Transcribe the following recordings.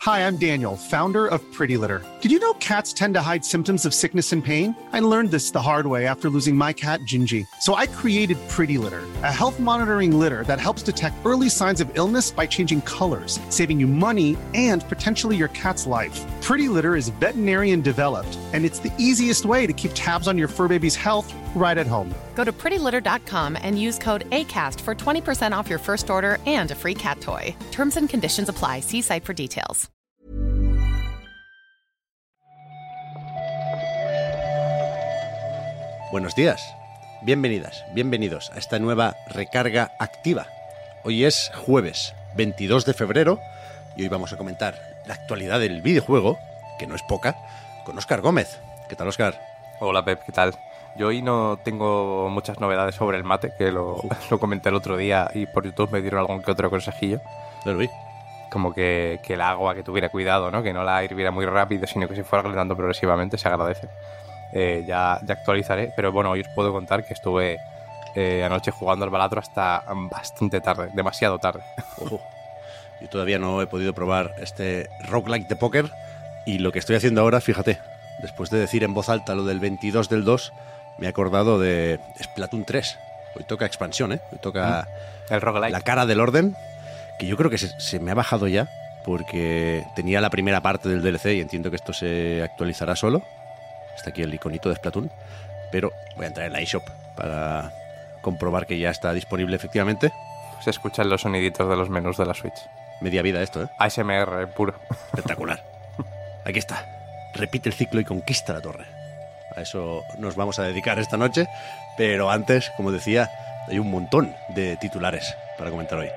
Hi, I'm Daniel, founder of Pretty Litter. Did you know cats tend to hide symptoms of sickness and pain? I learned this the hard way after losing my cat, Gingy. So I created Pretty Litter, a health monitoring litter that helps detect early signs of illness by changing colors, saving you money and potentially your cat's life. Pretty Litter is veterinarian developed, and it's the easiest way to keep tabs on your fur baby's health right at home. Go to prettylitter.com and use code ACAST for 20% off your first order and a free cat toy. Terms and conditions apply. See site for details. Buenos días, bienvenidas, bienvenidos a esta nueva recarga activa. Hoy es jueves 22 de febrero y hoy vamos a comentar la actualidad del videojuego, que no es poca, con Óscar Gómez. ¿Qué tal, Óscar? Hola, Pep, ¿qué tal? Yo hoy no tengo muchas novedades sobre el mate, que lo comenté el otro día y por YouTube me dieron algún que otro consejillo. Lo vi. Como que el agua, que tuviera cuidado, ¿no? Que no la hirviera muy rápido, sino que se fuera calentando progresivamente, se agradece. Ya actualizaré, pero bueno, hoy os puedo contar que estuve anoche jugando al Balatro hasta bastante tarde, demasiado tarde. Ojo. Yo todavía no he podido probar este roguelike de póker y lo que estoy haciendo ahora, fíjate, después de decir en voz alta lo del 22 del 2, me he acordado de Splatoon 3. Hoy toca expansión, ¿eh? Hoy toca el roguelike. La cara del orden, que yo creo que se me ha bajado ya, porque tenía la primera parte del DLC y entiendo que esto se actualizará solo. Está aquí el iconito de Splatoon, pero voy a entrar en la eShop para comprobar que ya está disponible efectivamente. Se escuchan los soniditos de los menús de la Switch. Media vida esto, ¿eh? ASMR puro. Espectacular. Aquí está. Repite el ciclo y conquista la torre. A eso nos vamos a dedicar esta noche, pero antes, como decía, hay un montón de titulares para comentar hoy.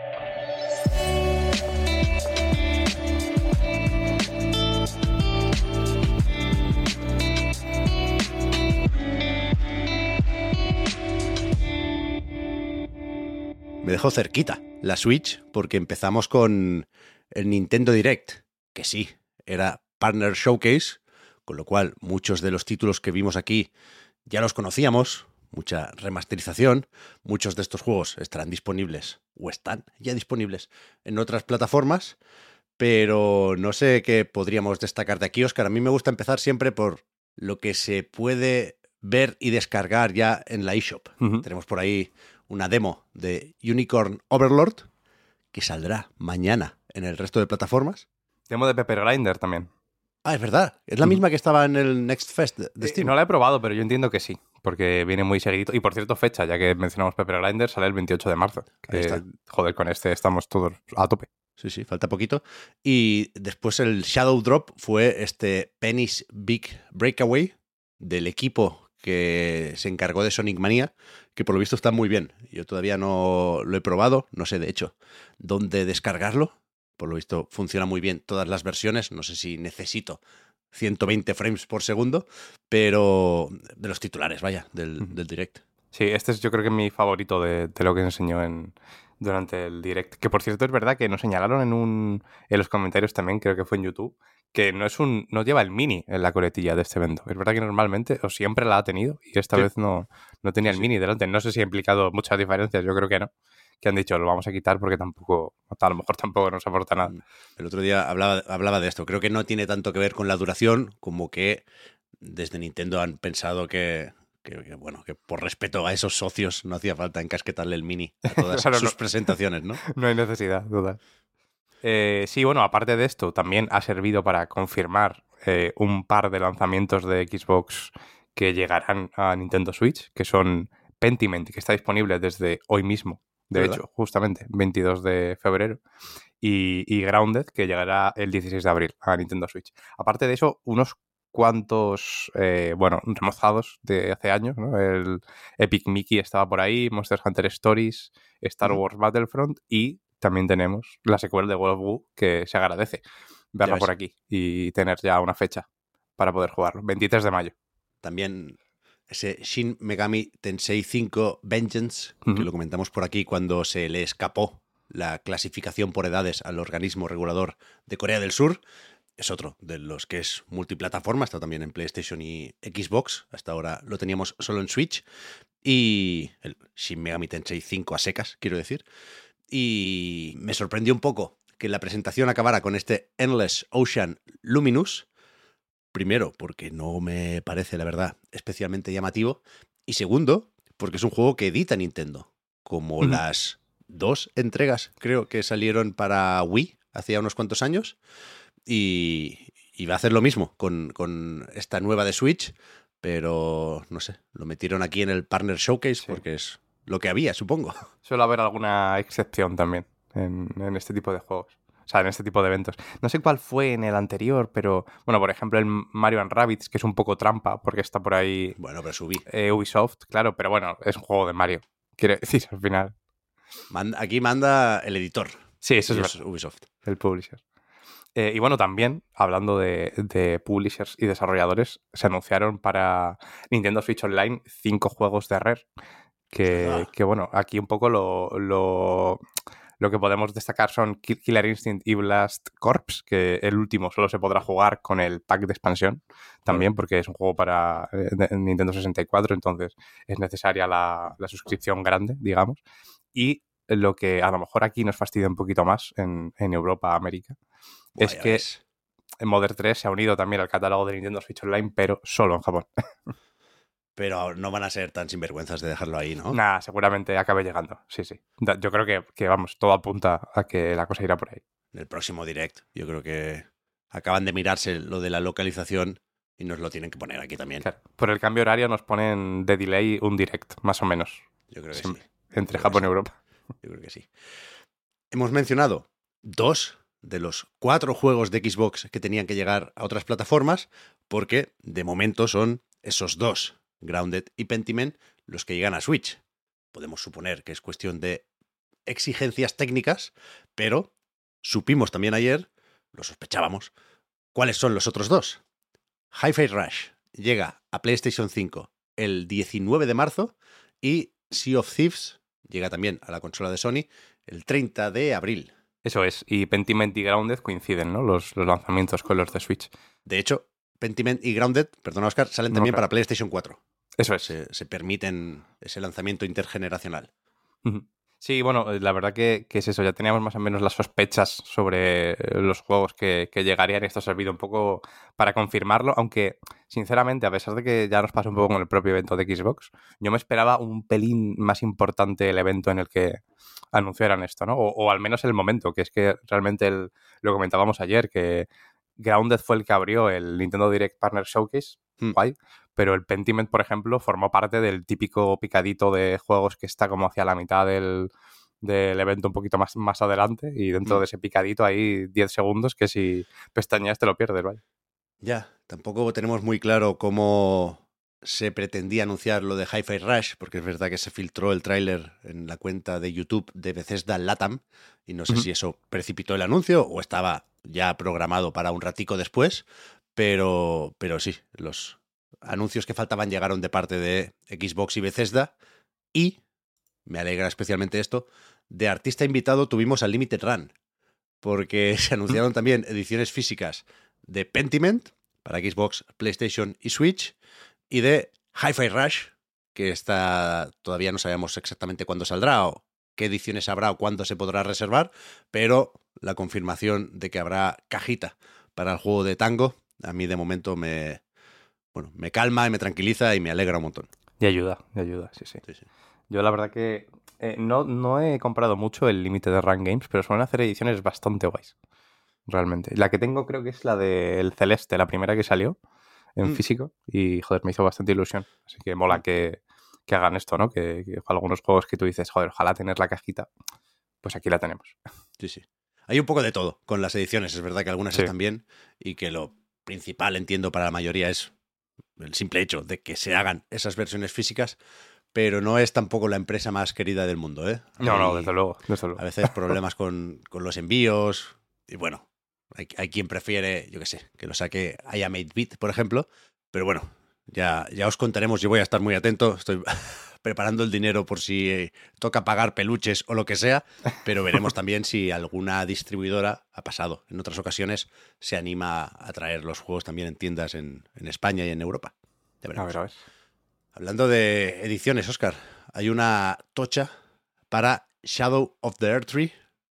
Me dejó cerquita la Switch porque empezamos con el Nintendo Direct, que sí, era Partner Showcase, con lo cual muchos de los títulos que vimos aquí ya los conocíamos, mucha remasterización, muchos de estos juegos estarán disponibles o están ya disponibles en otras plataformas, pero no sé qué podríamos destacar de aquí, Óscar. A mí me gusta empezar siempre por lo que se puede ver y descargar ya en la eShop. Tenemos por ahí una demo de Unicorn Overlord que saldrá mañana en el resto de plataformas. Demo de Pepper Grinder también. Ah, es verdad. Es la misma que estaba en el Next Fest de Steam. No la he probado, pero yo entiendo que sí, porque viene muy seguidito. Y por cierto, fecha, ya que mencionamos Pepper Grinder, sale el 28 de marzo. Ahí está. Joder, con este estamos todos a tope. Sí, falta poquito. Y después el Shadow Drop fue este Penny's Big Breakaway del equipo que se encargó de Sonic Mania, que por lo visto está muy bien. Yo todavía no lo he probado, no sé de hecho dónde descargarlo. Por lo visto funciona muy bien todas las versiones, no sé si necesito 120 frames por segundo, pero de los titulares, vaya, del Direct. Sí, este es yo creo que mi favorito de lo que enseñó durante el Direct. Que por cierto es verdad que nos señalaron en los comentarios también, creo que fue en YouTube, que no lleva el mini en la coletilla de este evento. Es verdad que normalmente o siempre la ha tenido y esta vez no tenía el mini delante. No sé si ha implicado muchas diferencias, yo creo que no. Que han dicho, lo vamos a quitar porque a lo mejor tampoco nos aporta nada. El otro día hablaba de esto. Creo que no tiene tanto que ver con la duración como que desde Nintendo han pensado que por respeto a esos socios no hacía falta encasquetarle el mini a todas sus presentaciones, ¿no? No hay necesidad, duda. Sí, bueno, aparte de esto, también ha servido para confirmar un par de lanzamientos de Xbox que llegarán a Nintendo Switch, que son Pentiment, que está disponible desde hoy mismo, de hecho, justamente, 22 de febrero, y Grounded, que llegará el 16 de abril a Nintendo Switch. Aparte de eso, unos cuantos, remozados de hace años, ¿no? El Epic Mickey estaba por ahí, Monster Hunter Stories, Star Wars Battlefront, y también tenemos la secuela de World of Goo, que se agradece verla por aquí y tener ya una fecha para poder jugarlo, 23 de mayo. También ese Shin Megami Tensei 5 Vengeance, que lo comentamos por aquí cuando se le escapó la clasificación por edades al organismo regulador de Corea del Sur. Es otro de los que es multiplataforma, está también en PlayStation y Xbox. Hasta ahora lo teníamos solo en Switch. Y el Shin Megami Tensei 5 a secas, quiero decir. Y me sorprendió un poco que la presentación acabara con este Endless Ocean Luminous. Primero, porque no me parece, la verdad, especialmente llamativo. Y segundo, porque es un juego que edita Nintendo. Como las 2 entregas, creo que salieron para Wii hacía unos cuantos años. Y va a hacer lo mismo con esta nueva de Switch. Pero, no sé, lo metieron aquí en el Partner Showcase porque es lo que había, supongo. Suele haber alguna excepción también en este tipo de juegos. O sea, en este tipo de eventos. No sé cuál fue en el anterior, pero... Bueno, por ejemplo, el Mario & Rabbids, que es un poco trampa, porque está por ahí... Bueno, pero subí. Ubisoft, claro, pero bueno, es un juego de Mario. Quiero decir, al final. Aquí manda el editor. Sí, eso es Ubisoft. El publisher. Y bueno, también, hablando de publishers y desarrolladores, se anunciaron para Nintendo Switch Online 5 juegos de Rare. Que bueno, aquí un poco lo que podemos destacar son Killer Instinct y Blast Corps, que el último solo se podrá jugar con el pack de expansión también, porque es un juego para Nintendo 64, entonces es necesaria la suscripción grande, digamos. Y lo que a lo mejor aquí nos fastidia un poquito más en Europa, América, es que Mother 3 se ha unido también al catálogo de Nintendo Switch Online, pero solo en Japón. Pero no van a ser tan sinvergüenzas de dejarlo ahí, ¿no? Nah, seguramente acabe llegando, sí. Yo creo que vamos, todo apunta a que la cosa irá por ahí. En el próximo Direct, yo creo que acaban de mirarse lo de la localización y nos lo tienen que poner aquí también. Claro, por el cambio horario nos ponen de delay un Direct, más o menos. Yo creo que sí. Entre Japón y Europa. Yo creo que sí. Hemos mencionado 2 de los 4 juegos de Xbox que tenían que llegar a otras plataformas, porque de momento son esos 2, Grounded y Pentiment, los que llegan a Switch. Podemos suponer que es cuestión de exigencias técnicas, pero supimos también ayer, lo sospechábamos, cuáles son los otros 2. Hi-Fi Rush llega a PlayStation 5 el 19 de marzo y Sea of Thieves llega también a la consola de Sony el 30 de abril. Eso es, y Pentiment y Grounded coinciden, ¿no? Los lanzamientos con los de Switch. De hecho, Pentiment y Grounded, perdona Oscar, salen también para PlayStation 4. Eso es. Se permiten ese lanzamiento intergeneracional. Sí, bueno, la verdad que es eso, ya teníamos más o menos las sospechas sobre los juegos que llegarían y esto ha servido un poco para confirmarlo, aunque sinceramente, a pesar de que ya nos pasó un poco con el propio evento de Xbox, yo me esperaba un pelín más importante el evento en el que anunciaran esto, ¿no? O al menos el momento, que es que realmente lo comentábamos ayer, que Grounded fue el que abrió el Nintendo Direct Partner Showcase, guay, pero el Pentiment, por ejemplo, formó parte del típico picadito de juegos que está como hacia la mitad del evento un poquito más adelante, y dentro de ese picadito hay 10 segundos que si pestañeas te lo pierdes, ¿vale? Ya, tampoco tenemos muy claro cómo se pretendía anunciar lo de Hi-Fi Rush, porque es verdad que se filtró el tráiler en la cuenta de YouTube de Bethesda Latam, y no sé si eso precipitó el anuncio o estaba ya programado para un ratico después, pero sí, los anuncios que faltaban llegaron de parte de Xbox y Bethesda, y me alegra especialmente esto, de artista invitado tuvimos al Limited Run, porque se anunciaron también ediciones físicas de Pentiment para Xbox, PlayStation y Switch, y de Hi-Fi Rush, que todavía no sabemos exactamente cuándo saldrá o qué ediciones habrá o cuándo se podrá reservar, pero la confirmación de que habrá cajita para el juego de Tango, a mí de momento me calma y me tranquiliza y me alegra un montón. Y ayuda, sí. Yo la verdad que no he comprado mucho el Limited Run Games, pero suelen hacer ediciones bastante guays, realmente. La que tengo creo que es la del Celeste, la primera que salió en físico, y joder, me hizo bastante ilusión. Así que mola que hagan esto, ¿no? Que algunos juegos que tú dices, joder, ojalá tener la cajita, pues aquí la tenemos. Sí. Hay un poco de todo con las ediciones, es verdad que algunas están bien y que lo principal, entiendo, para la mayoría es el simple hecho de que se hagan esas versiones físicas, pero no es tampoco la empresa más querida del mundo, ¿eh? No, desde luego. A veces problemas con los envíos y bueno, hay quien prefiere, yo qué sé, que lo saque iam8bit, por ejemplo, pero bueno, ya os contaremos, yo voy a estar muy atento, estoy preparando el dinero por si toca pagar peluches o lo que sea, pero veremos también si alguna distribuidora, ha pasado en otras ocasiones, se anima a traer los juegos también en tiendas en España y en Europa. Ya veremos. A ver. Hablando de ediciones, Óscar, hay una tocha para Shadow of the Erdtree,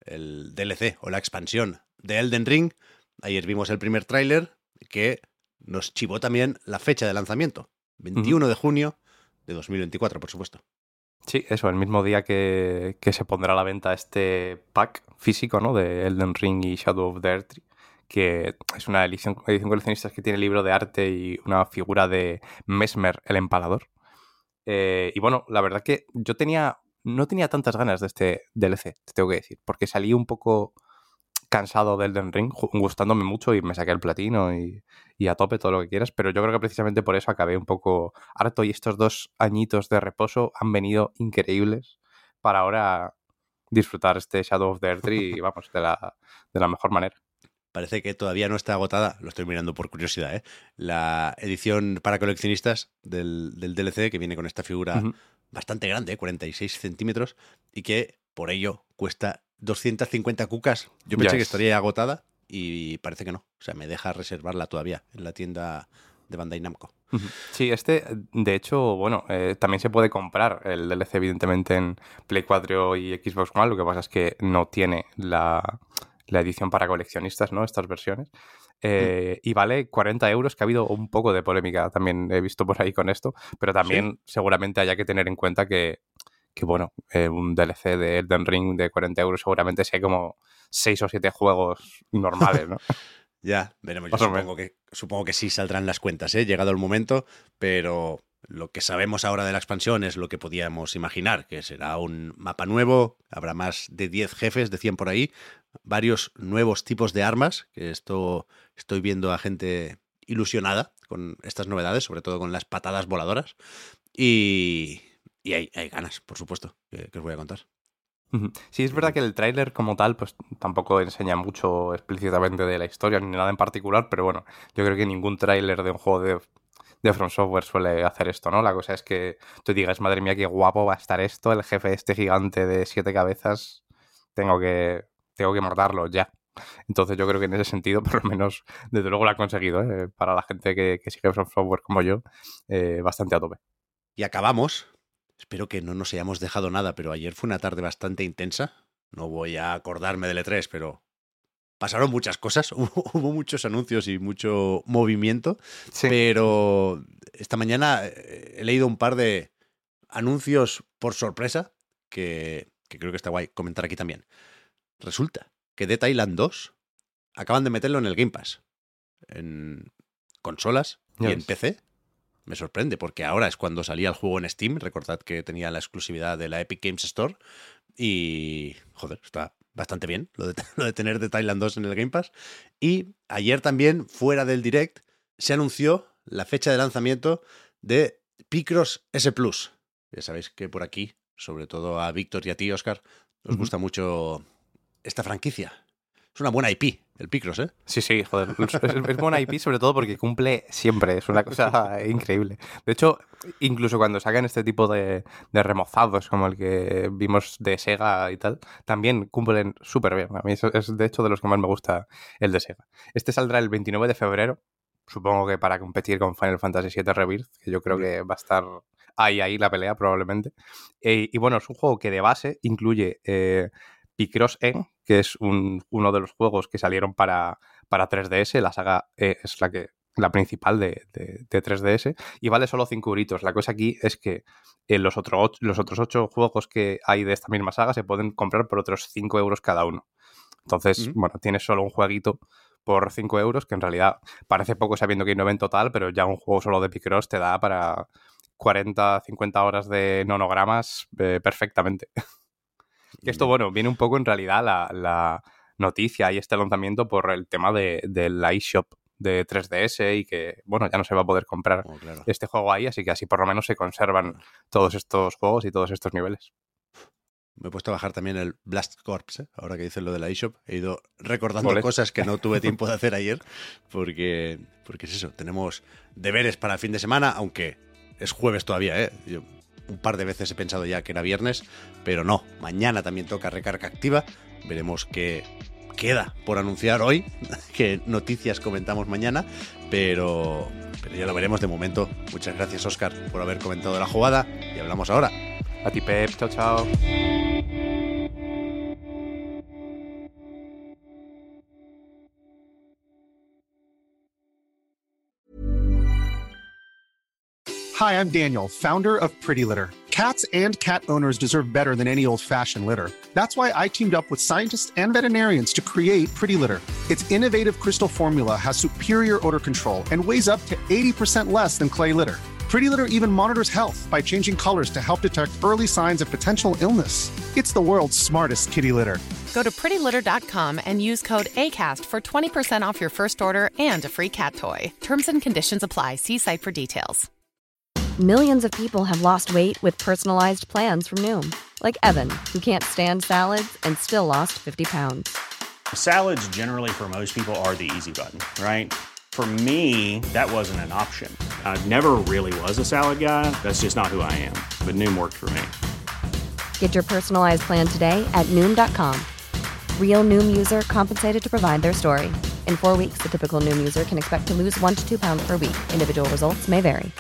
el DLC o la expansión de Elden Ring. Ayer vimos el primer tráiler que nos chivó también la fecha de lanzamiento, 21 de junio de 2024, por supuesto. Sí, eso, el mismo día que se pondrá a la venta este pack físico, ¿no? De Elden Ring y Shadow of the Erdtree, que es una edición coleccionista que tiene libro de arte y una figura de Mesmer, el empalador. Y bueno, la verdad que yo no tenía tantas ganas de este DLC, te tengo que decir, porque salí un poco cansado del Elden Ring, gustándome mucho y me saqué el platino y a tope todo lo que quieras, pero yo creo que precisamente por eso acabé un poco harto y estos 2 añitos de reposo han venido increíbles para ahora disfrutar este Shadow of the Erdtree y vamos, de la mejor manera. Parece que todavía no está agotada, lo estoy mirando por curiosidad, la edición para coleccionistas del DLC, que viene con esta figura bastante grande, 46 centímetros, y que por ello cuesta 250 cucas. Yo pensé que estaría agotada y parece que no. O sea, me deja reservarla todavía en la tienda de Bandai Namco. Sí, de hecho, bueno, también se puede comprar el DLC, evidentemente, en Play 4 y Xbox One. Lo que pasa es que no tiene la edición para coleccionistas, ¿no? Estas versiones. Y vale 40 euros, que ha habido un poco de polémica también he visto por ahí con esto, pero también seguramente haya que tener en cuenta que bueno, un DLC de Elden Ring de 40 euros seguramente sea como 6 o 7 juegos normales, ¿no? Ya, veremos. Yo supongo que sí saldrán las cuentas, llegado el momento, pero lo que sabemos ahora de la expansión es lo que podíamos imaginar, que será un mapa nuevo, habrá más de 10 jefes, de 100 por ahí, varios nuevos tipos de armas, que estoy viendo a gente ilusionada con estas novedades, sobre todo con las patadas voladoras, y hay ganas, por supuesto, que os voy a contar. Sí, es verdad que el tráiler como tal pues tampoco enseña mucho explícitamente de la historia ni nada en particular, pero bueno, yo creo que ningún tráiler de un juego de From Software suele hacer esto, ¿no? La cosa es que tú digas, madre mía, qué guapo va a estar esto, el jefe este gigante de 7 cabezas, tengo que matarlo ya. Entonces yo creo que en ese sentido, por lo menos, desde luego lo ha conseguido, para la gente que sigue From Software como yo, bastante a tope. Y acabamos. Espero que no nos hayamos dejado nada, pero ayer fue una tarde bastante intensa. No voy a acordarme del E3, pero pasaron muchas cosas. Hubo muchos anuncios y mucho movimiento. Sí. Pero esta mañana he leído un par de anuncios por sorpresa que creo que está guay comentar aquí también. Resulta que Dead Island 2 acaban de meterlo en el Game Pass. En consolas y en PC. Me sorprende, porque ahora es cuando salía el juego en Steam. Recordad que tenía la exclusividad de la Epic Games Store. Y, joder, está bastante bien lo de tener Dead Island 2 en el Game Pass. Y ayer también, fuera del Direct, se anunció la fecha de lanzamiento de Picross S+. Ya sabéis que por aquí, sobre todo a Víctor y a ti, Óscar, os gusta mucho esta franquicia. Es una buena IP, el Picross, ¿eh? Sí, joder. Es buena IP sobre todo porque cumple siempre. Es una cosa increíble. De hecho, incluso cuando sacan este tipo de remozados, como el que vimos de Sega y tal, también cumplen súper bien. A mí es de hecho de los que más me gusta el de Sega. Este saldrá el 29 de febrero, supongo que para competir con Final Fantasy VII Rebirth, que yo creo que va a estar ahí la pelea probablemente. Y bueno, es un juego que de base incluye Picross N, que es uno de los juegos que salieron para 3DS. La saga es la principal de 3DS y vale solo 5 euritos. La cosa aquí es que los otros 8 juegos que hay de esta misma saga se pueden comprar por otros 5 euros cada uno. Entonces, bueno, tienes solo un jueguito por 5 euros, que en realidad parece poco sabiendo que hay 9 en total, pero ya un juego solo de Picross te da para 40, 50 horas de nonogramas perfectamente. Que esto, bueno, viene un poco en realidad la noticia y este lanzamiento por el tema del iShop de 3DS y que, bueno, ya no se va a poder comprar este juego ahí, así que así por lo menos se conservan todos estos juegos y todos estos niveles. Me he puesto a bajar también el Blast Corps, ahora que dices lo de la eShop. He ido recordando cosas que no tuve tiempo de hacer ayer, porque es eso, tenemos deberes para el fin de semana, aunque es jueves todavía, Yo un par de veces he pensado ya que era viernes, pero no, mañana también toca recarga activa. Veremos qué queda por anunciar hoy, qué noticias comentamos mañana, pero ya lo veremos de momento. Muchas gracias, Óscar, por haber comentado la jugada y hablamos ahora. A ti, Pep. Chao, chao. Hi, I'm Daniel, founder of Pretty Litter. Cats and cat owners deserve better than any old-fashioned litter. That's why I teamed up with scientists and veterinarians to create Pretty Litter. Its innovative crystal formula has superior odor control and weighs up to 80% less than clay litter. Pretty Litter even monitors health by changing colors to help detect early signs of potential illness. It's the world's smartest kitty litter. Go to prettylitter.com and use code ACAST for 20% off your first order and a free cat toy. Terms and conditions apply. See site for details. Millions of people have lost weight with personalized plans from Noom. Like Evan, who can't stand salads and still lost 50 pounds. Salads generally for most people are the easy button, right? For me, that wasn't an option. I never really was a salad guy. That's just not who I am. But Noom worked for me. Get your personalized plan today at Noom.com. Real Noom user compensated to provide their story. In 4 weeks, the typical Noom user can expect to lose 1 to 2 pounds per week. Individual results may vary.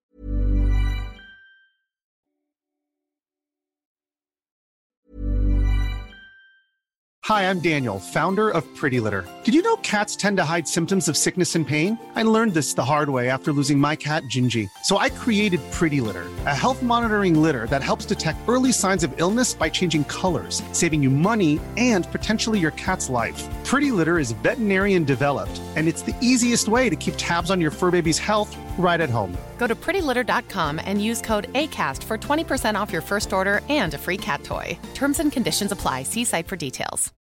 Hi, I'm Daniel, founder of Pretty Litter. Did you know cats tend to hide symptoms of sickness and pain? I learned this the hard way after losing my cat, Gingy. So I created Pretty Litter, a health monitoring litter that helps detect early signs of illness by changing colors, saving you money and potentially your cat's life. Pretty Litter is veterinarian developed, and it's the easiest way to keep tabs on your fur baby's health right at home. Go to prettylitter.com and use code ACAST for 20% off your first order and a free cat toy. Terms and conditions apply. See site for details.